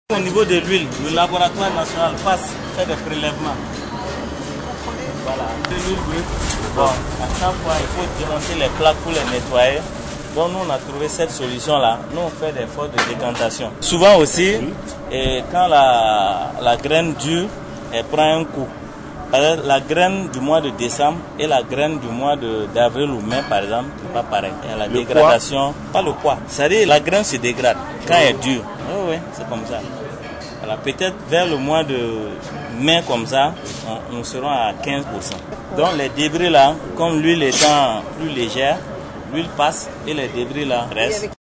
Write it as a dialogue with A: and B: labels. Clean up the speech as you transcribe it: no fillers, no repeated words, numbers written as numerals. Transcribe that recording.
A: Au niveau de l'huile, le laboratoire national fait des prélèvements. Voilà, de l'huile brute. Bon, à chaque fois, il faut démonter les plaques pour les nettoyer. Donc nous, on a trouvé cette solution-là. Nous, on fait des fautes de décantation. Souvent aussi, et quand la graine dure, elle prend un coup. La graine du mois de décembre et la graine du mois d'avril ou mai, par exemple, n'est pas pareil. Il y a la dégradation, pas le poids. C'est-à-dire la graine se dégrade quand elle est dure. Oui, c'est comme ça. Voilà, peut-être vers le mois de mai comme ça, nous serons à 15%. Donc les débris là, comme l'huile étant plus légère, l'huile passe et les débris là restent.